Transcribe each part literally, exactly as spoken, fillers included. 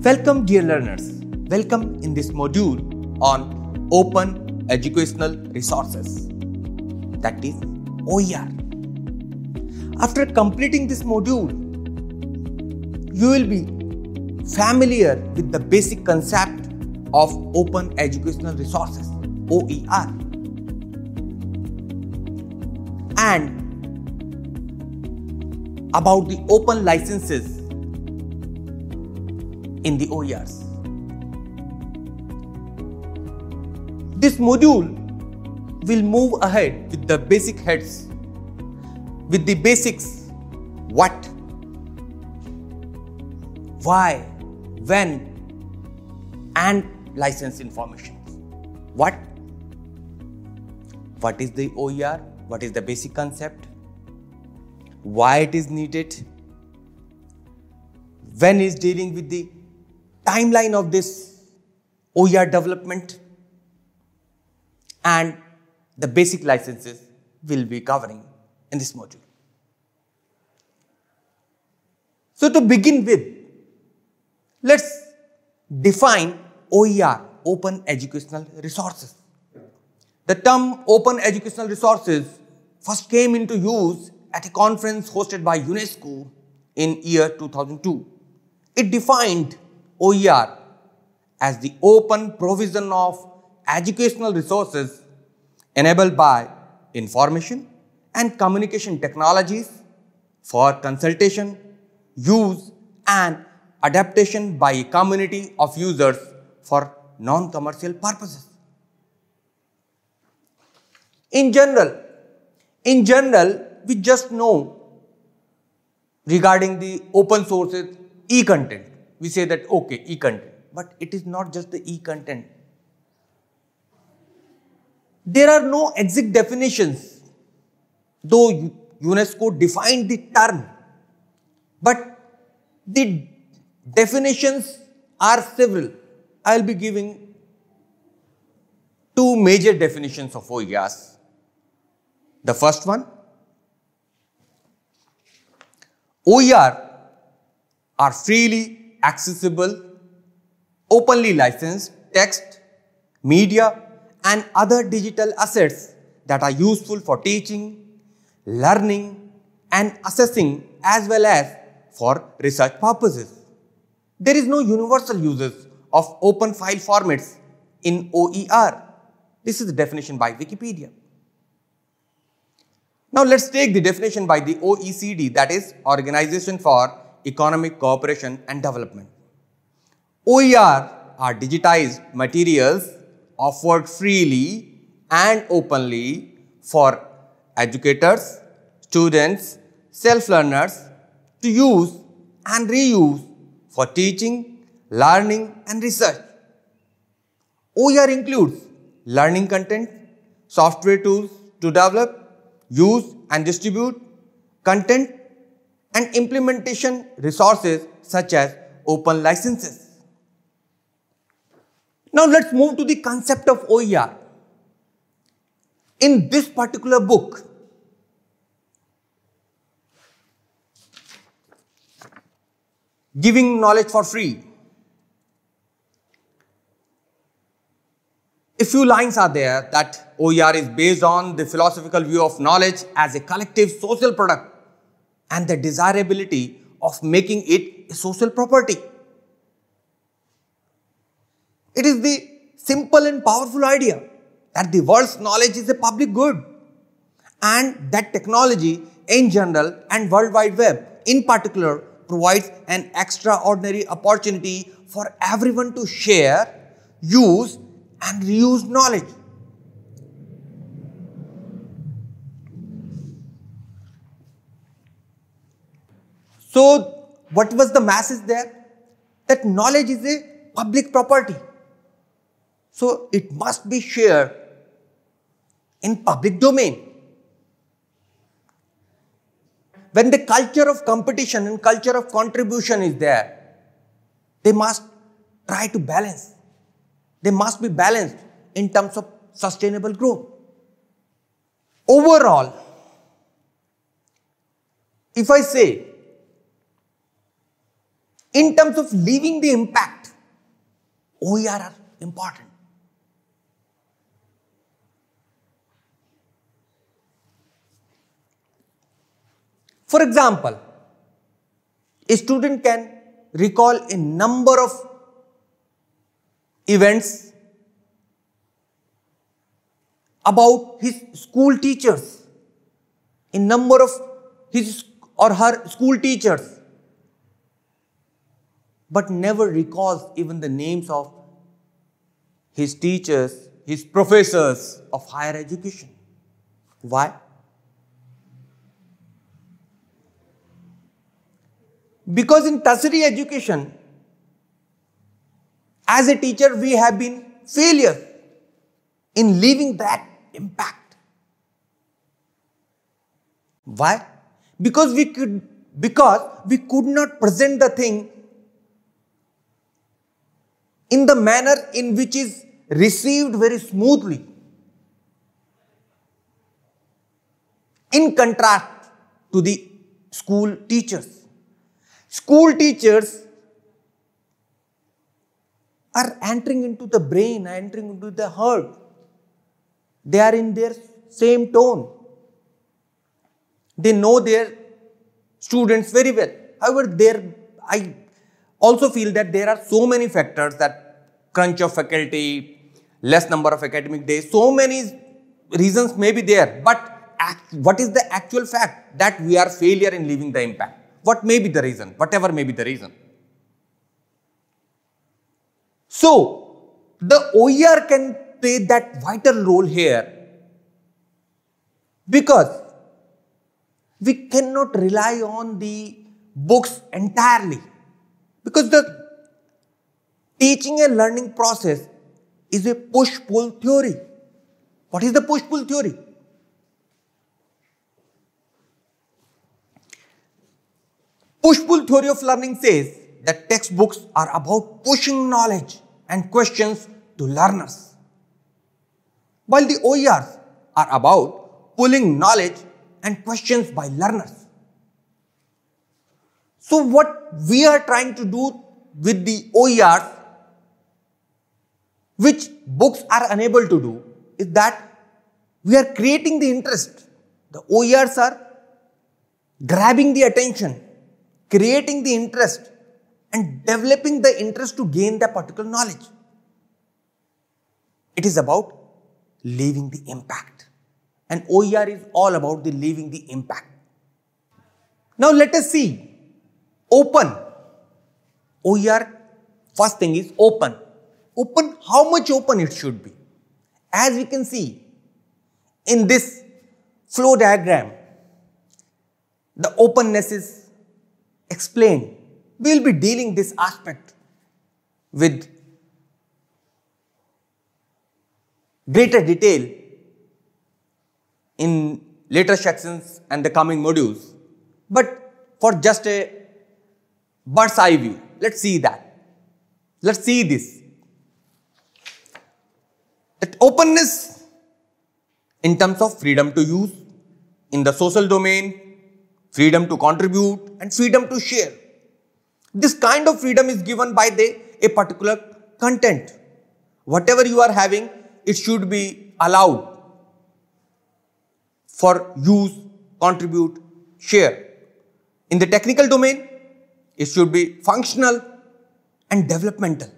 Welcome dear learners, welcome in this module on Open Educational Resources, that is O E R. After completing this module, you will be familiar with the basic concept of Open Educational Resources, O E R, and about the open licenses in the O E Rs. This module will move ahead with the basic heads, with the basics: what, why, when, and license information. What? What is the O E R? What is the basic concept? Why it is needed? When is dealing with the timeline of this O E R development? And the basic licenses will be covering in this module. So to begin with, let's define O E R, Open Educational Resources. The term Open Educational Resources first came into use at a conference hosted by UNESCO in year two thousand two. It defined O E R as the open provision of educational resources enabled by information and communication technologies for consultation, use, and adaptation by a community of users for non-commercial purposes. In general, in general, we just know regarding the open sources e-content. We say that, okay, e-content, but it is not just the e-content. There are no exact definitions, though UNESCO defined the term, but the definitions are several. I will be giving two major definitions of O E Rs. The first one, O E R are freely accessible, openly licensed text, media, and other digital assets that are useful for teaching, learning, and assessing, as well as for research purposes. There is no universal uses of open file formats in O E R. This is the definition by Wikipedia. Now let's take the definition by the O E C D, that is Organization for Economic Cooperation and Development. O E R are digitized materials offered freely and openly for educators, students, self-learners to use and reuse for teaching, learning, and research. O E R includes learning content, software tools to develop, use and distribute content, and implementation resources such as open licenses. Now let's move to the concept of O E R. In this particular book, Giving Knowledge for Free, a few lines are there that O E R is based on the philosophical view of knowledge as a collective social product and the desirability of making it a social property. It is the simple and powerful idea that the world's knowledge is a public good and that technology in general and World Wide Web in particular provides an extraordinary opportunity for everyone to share, use, and reuse knowledge. So, what was the message there? That knowledge is a public property. So, it must be shared in public domain. When the culture of competition and culture of contribution is there, they must try to balance. They must be balanced in terms of sustainable growth. Overall, if I say, in terms of leaving the impact, O E R are important. For example, a student can recall a number of events about his school teachers, a number of his or her school teachers, but never recalls even the names of his teachers, his professors of higher education. Why? Because in tertiary education, as a teacher, we have been failures in leaving that impact. Why? Because we could, because we could not present the thing in the manner in which is received very smoothly. In contrast to the school teachers. School teachers are entering into the brain, entering into the heart. They are in their same tone. They know their students very well. However, there, I also feel that there are so many factors, that crunch of faculty, less number of academic days, so many reasons may be there. But act, what is the actual fact? That we are failure in leaving the impact. What may be the reason? Whatever may be the reason. So, the O E R can play that vital role here, because we cannot rely on the books entirely, because the teaching and learning process is a push-pull theory. What is the push-pull theory? Push-pull theory of learning says that textbooks are about pushing knowledge and questions to learners, while the O E Rs are about pulling knowledge and questions by learners. So what we are trying to do with the O E Rs, which books are unable to do, is that we are creating the interest. The O E Rs are grabbing the attention, creating the interest, and developing the interest to gain that particular knowledge. It is about leaving the impact. And O E R is all about the leaving the impact. Now let us see. Open. O E R, first thing is open. Open, how much open it should be? As we can see in this flow diagram, the openness is explained. We will be dealing this aspect with greater detail in later sections and the coming modules. But for just a bird's eye view, let's see that. Let's see this. That openness in terms of freedom to use in the social domain, freedom to contribute, and freedom to share. This kind of freedom is given by the, a particular content. Whatever you are having, it should be allowed for use, contribute, share. In the technical domain, it should be functional and developmental.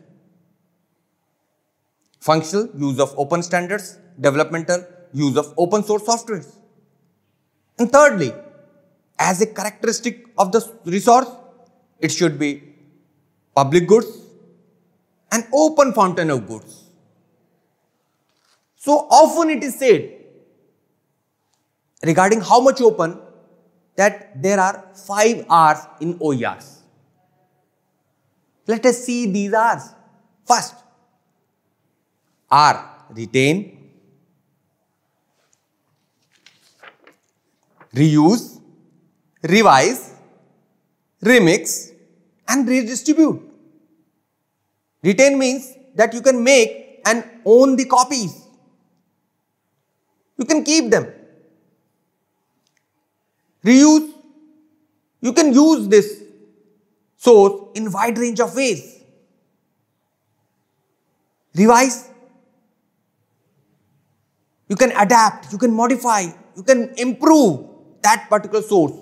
Functional, use of open standards. Developmental, use of open source softwares. And thirdly, as a characteristic of the resource, it should be public goods and open fountain of goods. So often it is said regarding how much open, that there are five R's in O E Rs. Let us see these R's. First, R, retain, reuse, revise, remix, and redistribute. Retain means that you can make and own the copies. You can keep them. Reuse, you can use this source in wide range of ways. Revise. You can adapt, you can modify, you can improve that particular source.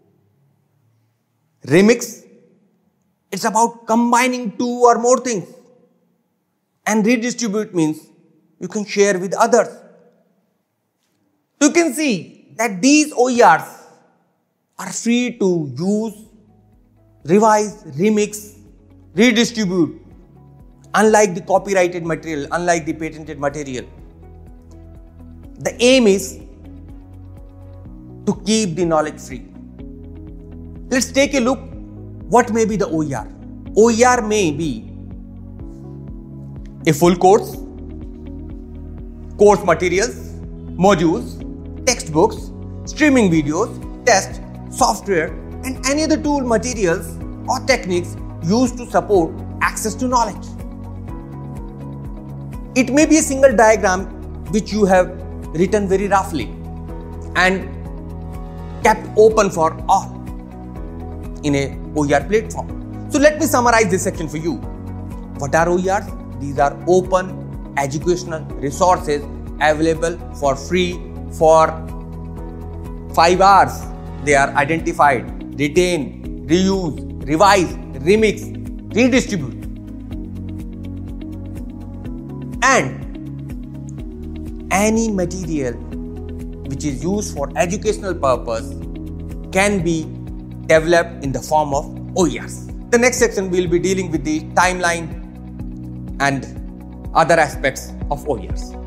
Remix. It's about combining two or more things. And redistribute means you can share with others. You can see that these O E Rs are free to use, revise, remix, redistribute, unlike the copyrighted material, unlike the patented material. The aim is to keep the knowledge free. Let's take a look what may be the O E R. O E R may be a full course, course materials, modules, textbooks, streaming videos, tests, software, and any other tool, materials or techniques used to support access to knowledge. It may be a single diagram which you have written very roughly and kept open for all in a O E R platform. So let me summarize this section for you. What are O E Rs? These are open educational resources available for free for five hours. They are identified, retain, reuse, revise, remix, redistribute. And any material which is used for educational purpose can be developed in the form of O E Rs. The next section will be dealing with the timeline and other aspects of O E Rs.